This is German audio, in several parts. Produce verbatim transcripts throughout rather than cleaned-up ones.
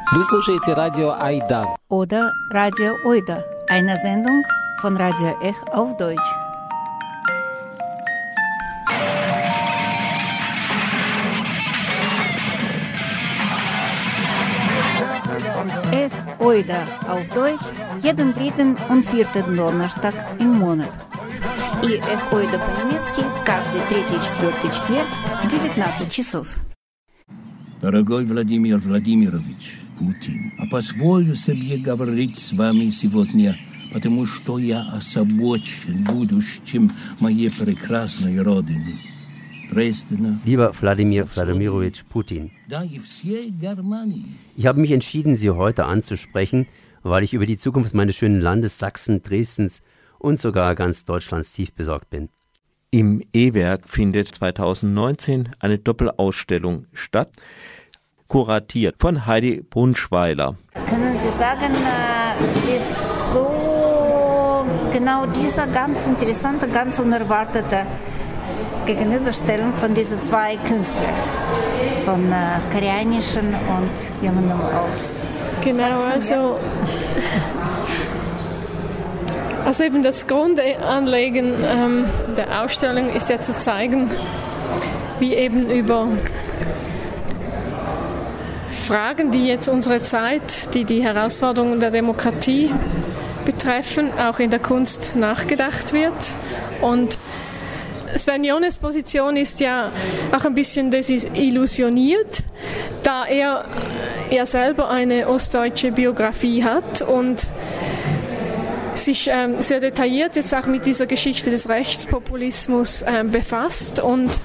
Вы слушаете радио Айда. Oder Radio Oida, eine Sendung von Radio Ech auf Deutsch. Ech Oida auf Deutsch, jeden dritten und vierten Donnerstag im Monat. И Ech Oida по-немецки каждый третий и четвертый четверг в девятнадцать часов. Дорогой Владимир Владимирович Путин, а позволю себе говорить с вами сегодня, потому что я озабочен будущим моей прекрасной родины. Lieber Wladimir Wladimirovich Putin, ich habe mich entschieden, Sie heute anzusprechen, weil ich über die Zukunft meines schönen Landes Sachsen, Dresdens und sogar ganz Deutschlands tief besorgt bin. Im E-Werk findet zweitausendneunzehn eine Doppelausstellung statt, kuratiert von Heidi Brunschweiler. Können Sie sagen, wieso genau dieser ganz interessante, ganz unerwartete Gegenüberstellung von diesen zwei Künstlern, von äh, koreanischen und jemandem aus Genau, Sachsen, also, also eben das Grundanliegen ähm, der Ausstellung ist ja zu zeigen, wie eben über Fragen, die jetzt unsere Zeit, die die Herausforderungen der Demokratie betreffen, auch in der Kunst nachgedacht wird. Und Sven Jones Position ist ja auch ein bisschen desillusioniert, da er ja selber eine ostdeutsche Biografie hat und sich ähm, sehr detailliert jetzt auch mit dieser Geschichte des Rechtspopulismus ähm, befasst. Und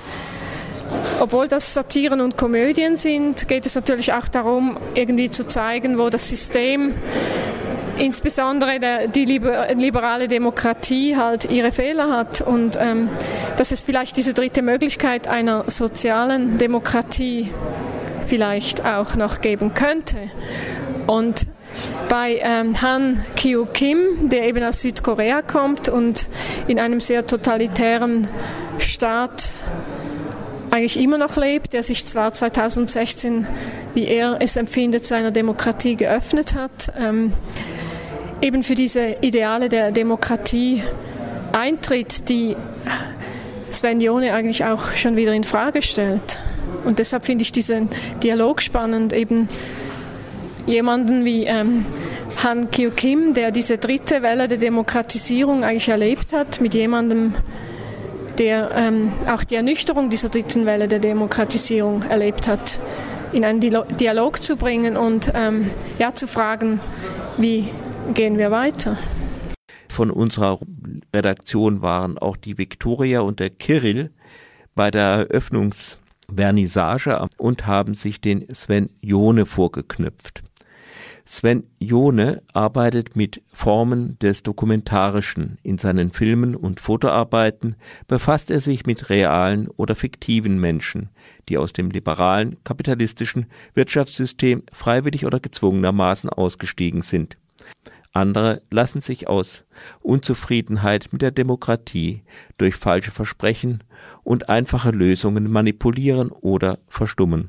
obwohl das Satiren und Komödien sind, geht es natürlich auch darum, irgendwie zu zeigen, wo das System, insbesondere der, die liber, liberale Demokratie, halt ihre Fehler hat und ähm, dass es vielleicht diese dritte Möglichkeit einer sozialen Demokratie vielleicht auch noch geben könnte. Und bei ähm, Han Kyu-Kim, der eben aus Südkorea kommt und in einem sehr totalitären Staat eigentlich immer noch lebt, der sich zwar zweitausendsechzehn, wie er es empfindet, zu einer Demokratie geöffnet hat, ähm, eben für diese Ideale der Demokratie eintritt, die Sven Jone eigentlich auch schon wieder in Frage stellt. Und deshalb finde ich diesen Dialog spannend, eben jemanden wie ähm, Han Kyu-Kim, der diese dritte Welle der Demokratisierung eigentlich erlebt hat, mit jemandem, der ähm, auch die Ernüchterung dieser dritten Welle der Demokratisierung erlebt hat, in einen Dialog zu bringen und ähm, ja, zu fragen, wie gehen wir weiter. Von unserer Redaktion waren auch die Viktoria und der Kirill bei der Eröffnungsvernissage und haben sich den Sven Jone vorgeknüpft. Sven Jone arbeitet mit Formen des Dokumentarischen. In seinen Filmen und Fotoarbeiten befasst er sich mit realen oder fiktiven Menschen, die aus dem liberalen, kapitalistischen Wirtschaftssystem freiwillig oder gezwungenermaßen ausgestiegen sind. Andere lassen sich aus Unzufriedenheit mit der Demokratie durch falsche Versprechen und einfache Lösungen manipulieren oder verstummen.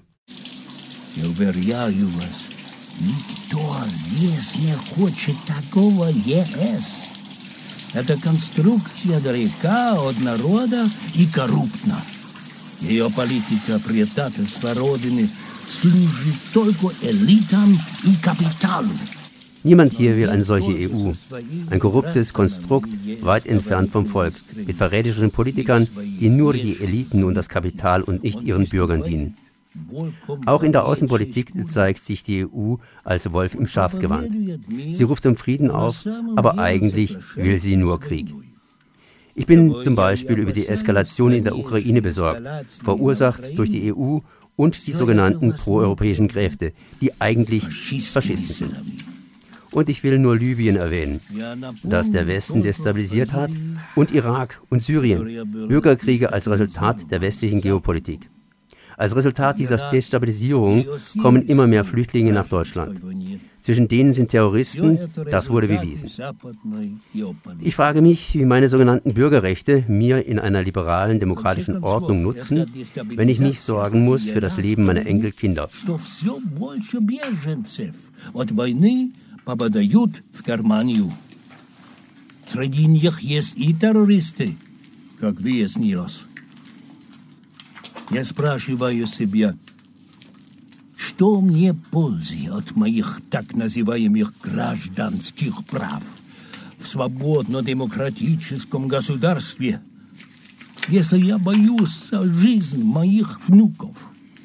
Я уверяю вас, никто здесь не хочет такого ЕС. Это конструкция далека от народа и корруптна. Ее политика предательства Родины служит только элитам и капиталу. Niemand hier will eine solche E U. Ein korruptes Konstrukt, weit entfernt vom Volk, mit verräterischen Politikern, die nur die Eliten und das Kapital und nicht ihren Bürgern dienen. Auch in der Außenpolitik zeigt sich die E U als Wolf im Schafsgewand. Sie ruft zum Frieden auf, aber eigentlich will sie nur Krieg. Ich bin zum Beispiel über die Eskalation in der Ukraine besorgt, verursacht durch die E U und die sogenannten proeuropäischen Kräfte, die eigentlich Faschisten sind. Und ich will nur Libyen erwähnen, das der Westen destabilisiert hat, und Irak und Syrien, Bürgerkriege als Resultat der westlichen Geopolitik. Als Resultat dieser Destabilisierung kommen immer mehr Flüchtlinge nach Deutschland. Zwischen denen sind Terroristen, das wurde bewiesen. Ich frage mich, wie meine sogenannten Bürgerrechte mir in einer liberalen, demokratischen Ordnung nutzen, wenn ich nicht sorgen muss für das Leben meiner Enkelkinder. Среди них есть и террористы, как выяснилось. Я спрашиваю себя, что мне пользы от моих так называемых гражданских прав в свободно-демократическом государстве, если я боюсь за жизнь моих внуков?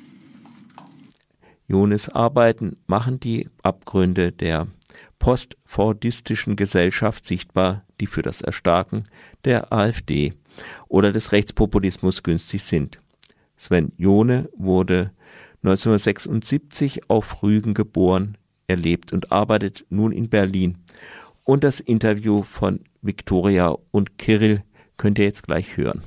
Jones Arbeiten machen die Abgründe der postfordistischen Gesellschaft sichtbar, die für das Erstarken der AfD oder des Rechtspopulismus günstig sind. Sven Jone wurde neunzehnhundertsechsundsiebzig auf Rügen geboren. Er lebt und arbeitet nun in Berlin. Und das Interview von Viktoria und Kirill könnt ihr jetzt gleich hören.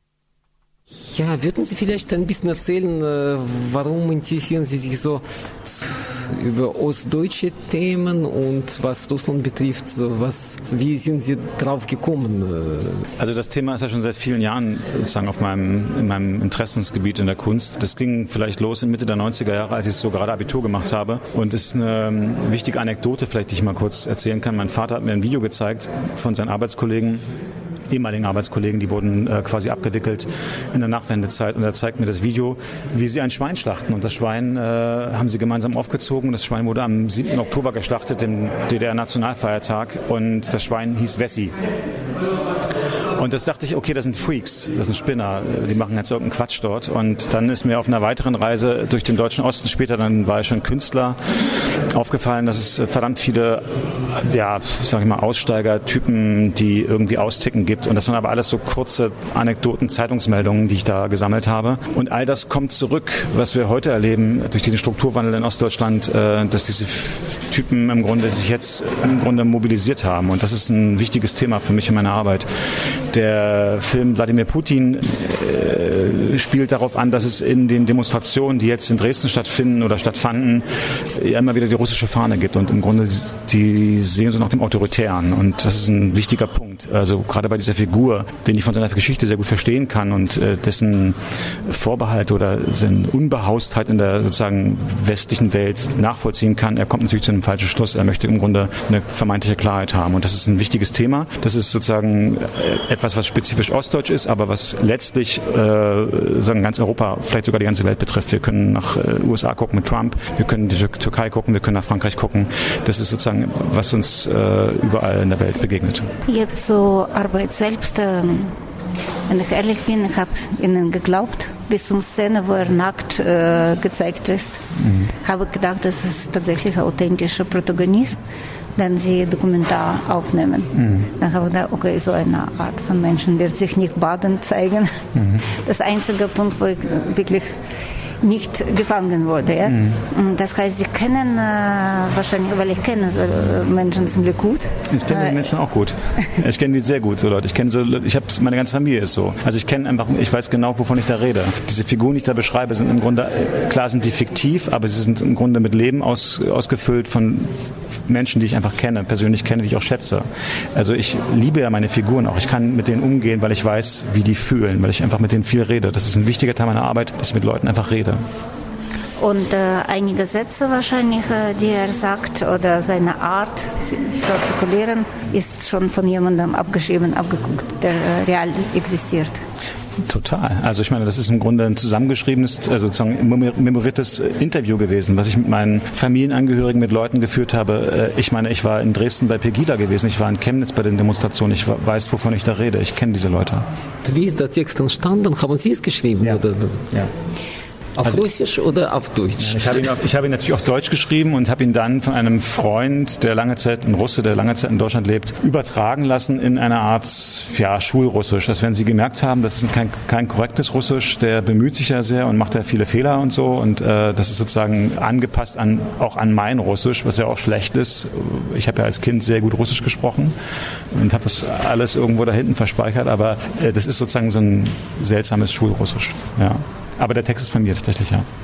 Ja, würden Sie vielleicht ein bisschen erzählen, warum interessieren Sie sich so über ostdeutsche Themen und was Russland betrifft, so was, wie sind Sie drauf gekommen? Also das Thema ist ja schon seit vielen Jahren sozusagen auf meinem, in meinem Interessensgebiet in der Kunst. Das ging vielleicht los in Mitte der neunziger Jahre, als ich so gerade Abitur gemacht habe. Und es ist eine wichtige Anekdote, vielleicht die ich mal kurz erzählen kann. Mein Vater hat mir ein Video gezeigt von seinen Arbeitskollegen, ehemaligen Arbeitskollegen, die wurden äh, quasi abgewickelt in der Nachwendezeit, und er zeigt mir das Video, wie sie ein Schwein schlachten, und das Schwein äh, haben sie gemeinsam aufgezogen. Das Schwein wurde am siebten Oktober geschlachtet, dem D D R-Nationalfeiertag, und das Schwein hieß Wessi. Und das dachte ich, okay, das sind Freaks, das sind Spinner, die machen jetzt irgendeinen Quatsch dort. Und dann ist mir auf einer weiteren Reise durch den Deutschen Osten, später dann war ich schon Künstler, aufgefallen, dass es verdammt viele, ja, sag ich mal, Aussteiger-Typen, die irgendwie austicken, gibt. Und das waren aber alles so kurze Anekdoten, Zeitungsmeldungen, die ich da gesammelt habe. Und all das kommt zurück, was wir heute erleben durch diesen Strukturwandel in Ostdeutschland, äh, dass diese Typen im Grunde sich jetzt im Grunde mobilisiert haben. Und das ist ein wichtiges Thema für mich in meiner Arbeit. Der Film Wladimir Putin äh, spielt darauf an, dass es in den Demonstrationen, die jetzt in Dresden stattfinden oder stattfanden, ja immer wieder die russische Fahne gibt, und im Grunde die sehen so nach dem Autoritären, und das ist ein wichtiger Punkt. Also gerade bei dieser Figur, den ich von seiner Geschichte sehr gut verstehen kann und äh, dessen Vorbehalte oder seine Unbehaustheit in der sozusagen westlichen Welt nachvollziehen kann, er kommt natürlich zu einem falschen Schluss. Er möchte im Grunde eine vermeintliche Klarheit haben, und das ist ein wichtiges Thema. Das ist sozusagen etwas, was spezifisch ostdeutsch ist, aber was letztlich äh, sagen ganz Europa, vielleicht sogar die ganze Welt betrifft. Wir können nach äh, U S A gucken mit Trump, wir können die Türkei gucken, wir können nach Frankreich gucken. Das ist sozusagen, was uns äh, überall in der Welt begegnet. Jetzt zur Arbeit selbst. Äh, wenn ich ehrlich bin, ich habe Ihnen geglaubt, bis zur Szene, wo er nackt äh, gezeigt ist. Mhm. Habe gedacht, das ist tatsächlich ein authentischer Protagonist, den sie Dokumentar aufnehmen. Mhm. Dann habe ich gedacht, okay, so eine Art von Menschen wird sich nicht badend zeigen. Mhm. Das einzige Punkt, wo ich wirklich nicht gefangen wurde. Ja? Mhm. Das heißt, Sie kennen äh, wahrscheinlich, weil ich kenne so äh, Menschen ziemlich gut. Ich kenne äh, die Menschen auch gut. Ich kenne die sehr gut, so Leute. Ich kenne so, ich habe, meine ganze Familie ist so. Also ich kenne einfach, ich weiß genau, wovon ich da rede. Diese Figuren, die ich da beschreibe, sind im Grunde, klar sind die fiktiv, aber sie sind im Grunde mit Leben aus, ausgefüllt von Menschen, die ich einfach kenne, persönlich kenne, die ich auch schätze. Also ich liebe ja meine Figuren auch. Ich kann mit denen umgehen, weil ich weiß, wie die fühlen, weil ich einfach mit denen viel rede. Das ist ein wichtiger Teil meiner Arbeit, dass ich mit Leuten einfach rede. Und äh, einige Sätze wahrscheinlich, äh, die er sagt, oder seine Art zu artikulieren, ist schon von jemandem abgeschrieben, abgeguckt, der äh, real existiert. Total. Also ich meine, das ist im Grunde ein zusammengeschriebenes, also sozusagen memoriertes Interview gewesen, was ich mit meinen Familienangehörigen, mit Leuten geführt habe. Ich meine, ich war in Dresden bei Pegida gewesen, ich war in Chemnitz bei den Demonstrationen, ich weiß, wovon ich da rede, ich kenne diese Leute. Wie ist der Text entstanden? Haben Sie es geschrieben? Ja. Oder? Ja. Auf also, Russisch oder auf Deutsch? Ich habe ihn, auf, ich habe ihn natürlich auf Deutsch geschrieben und habe ihn dann von einem Freund, der lange Zeit, ein Russe, der lange Zeit in Deutschland lebt, übertragen lassen in eine Art ja, Schulrussisch. Das werden Sie gemerkt haben, das ist kein, kein korrektes Russisch. Der bemüht sich ja sehr und macht ja viele Fehler und so. Und äh, das ist sozusagen angepasst an, auch an mein Russisch, was ja auch schlecht ist. Ich habe ja als Kind sehr gut Russisch gesprochen und habe das alles irgendwo da hinten verspeichert. Aber äh, das ist sozusagen so ein seltsames Schulrussisch, ja. Aber der Text ist von mir tatsächlich, ja.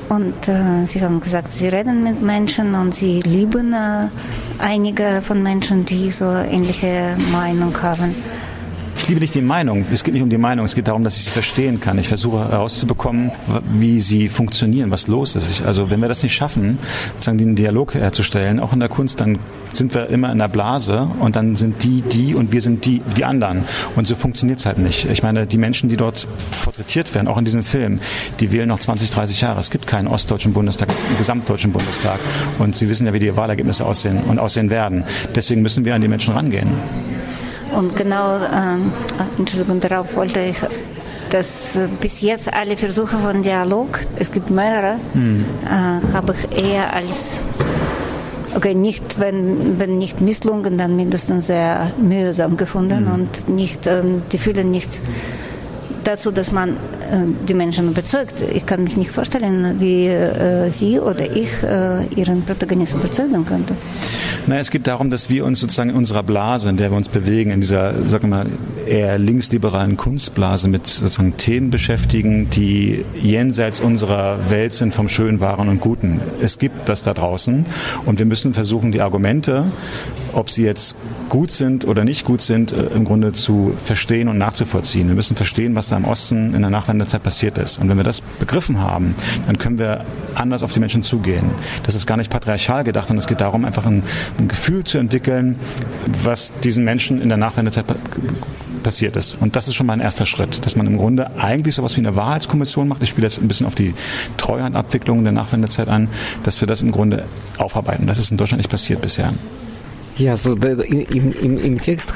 Und äh, Sie haben gesagt, Sie reden mit Menschen und Sie lieben äh, einige von Menschen, die so ähnliche Meinung haben. Ich liebe nicht die Meinung. Es geht nicht um die Meinung. Es geht darum, dass ich sie verstehen kann. Ich versuche herauszubekommen, wie sie funktionieren, was los ist. Ich, also wenn wir das nicht schaffen, sozusagen den Dialog herzustellen, auch in der Kunst, dann sind wir immer in der Blase und dann sind die die und wir sind die die anderen. Und so funktioniert es halt nicht. Ich meine, die Menschen, die dort porträtiert werden, auch in diesem Film, die wählen noch zwanzig, dreißig Jahre. Es gibt keinen ostdeutschen Bundestag, es gibt einen gesamtdeutschen Bundestag. Und Sie wissen ja, wie die Wahlergebnisse aussehen und aussehen werden. Deswegen müssen wir an die Menschen rangehen. Und genau, äh, Entschuldigung, darauf wollte ich, dass äh, bis jetzt alle Versuche von Dialog, es gibt mehrere, hm. äh, habe ich eher als, okay, nicht, wenn, wenn nicht misslungen, dann mindestens sehr mühsam gefunden hm. und nicht, äh, die fühlen nicht dazu, dass man äh, die Menschen überzeugt. Ich kann mich nicht vorstellen, wie äh, Sie oder ich äh, Ihren Protagonisten überzeugen könnte. Na, es geht darum, dass wir uns sozusagen in unserer Blase, in der wir uns bewegen, in dieser, sagen wir mal, eher linksliberalen Kunstblase mit sozusagen Themen beschäftigen, die jenseits unserer Welt sind vom Schönen, Wahren und Guten. Es gibt das da draußen und wir müssen versuchen, die Argumente, ob sie jetzt gut sind oder nicht gut sind, im Grunde zu verstehen und nachzuvollziehen. Wir müssen verstehen, was da im Osten in der Nachwendezeit passiert ist. Und wenn wir das begriffen haben, dann können wir anders auf die Menschen zugehen. Das ist gar nicht patriarchal gedacht, sondern es geht darum, einfach ein, ein Gefühl zu entwickeln, was diesen Menschen in der Nachwendezeit passiert ist. Und das ist schon mal ein erster Schritt, dass man im Grunde eigentlich sowas wie eine Wahrheitskommission macht. Ich spiele jetzt ein bisschen auf die Treuhandabwicklung der Nachwendezeit an, dass wir das im Grunde aufarbeiten. Das ist in Deutschland nicht passiert bisher. Ja, so im, im, im Text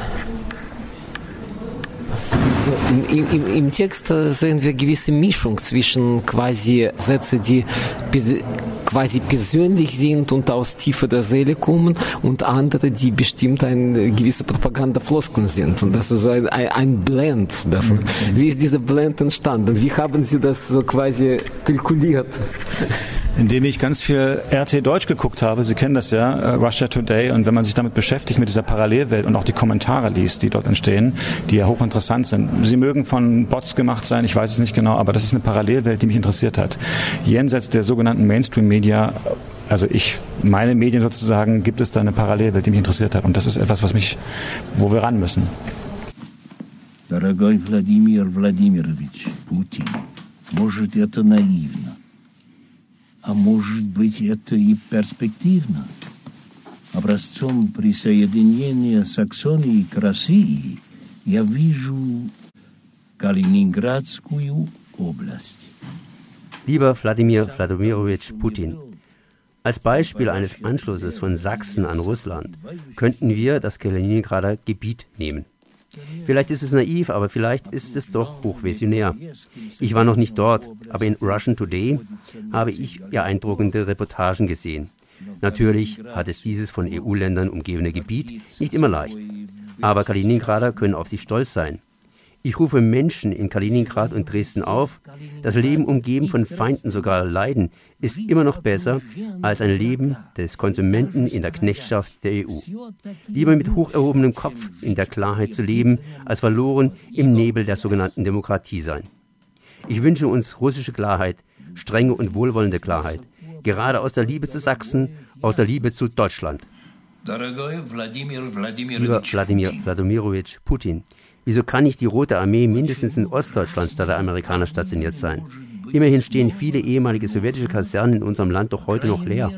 so, im, im, im Text sehen wir gewisse Mischung zwischen quasi Sätze, die quasi persönlich sind und aus Tiefe der Seele kommen und andere, die bestimmt ein gewisse Propagandafloskeln sind. Und das ist so ein, ein Blend davon. Mhm. Wie ist dieser Blend entstanden? Wie haben Sie das so quasi kalkuliert? Indem ich ganz viel R T Deutsch geguckt habe. Sie kennen das ja, uh, Russia Today. Und wenn man sich damit beschäftigt, mit dieser Parallelwelt und auch die Kommentare liest, die dort entstehen, die ja hochinteressant sind. Sie mögen von Bots gemacht sein, ich weiß es nicht genau, aber das ist eine Parallelwelt, die mich interessiert hat. Jenseits der sogenannten Mainstream-Media, also ich, meine Medien sozusagen, gibt es da eine Parallelwelt, die mich interessiert hat. Und das ist etwas, was mich, wo wir ran müssen. Дорогой Владимир Владимирович Путин, может, это наивно. А может быть, это и перспективно. Образцом присоединения Саксонии к России я вижу Калининградскую область. Lieber Wladimir Wladimirovich Putin, als Beispiel eines Anschlusses von Sachsen an Russland könnten wir das Kaliningrader Gebiet nehmen. Vielleicht ist es naiv, aber vielleicht ist es doch hochvisionär. Ich war noch nicht dort, aber in Russian Today habe ich beeindruckende Reportagen gesehen. Natürlich hat es dieses von E U-Ländern umgebene Gebiet nicht immer leicht. Aber Kaliningrader können auf sich stolz sein. Ich rufe Menschen in Kaliningrad und Dresden auf, das Leben umgeben von Feinden, sogar Leiden, ist immer noch besser als ein Leben des Konsumenten in der Knechtschaft der E U. Lieber mit hoch erhobenem Kopf in der Klarheit zu leben, als verloren im Nebel der sogenannten Demokratie sein. Ich wünsche uns russische Klarheit, strenge und wohlwollende Klarheit, gerade aus der Liebe zu Sachsen, aus der Liebe zu Deutschland. Lieber Wladimir Wladimirovich Putin, wieso kann nicht die Rote Armee mindestens in Ostdeutschland statt der Amerikaner stationiert sein? Immerhin stehen viele ehemalige sowjetische Kasernen in unserem Land doch heute noch leer.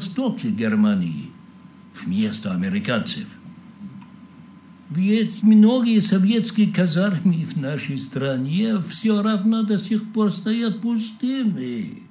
Ведь многие советские казармы в нашей стране все равно до сих пор стоят пустыми.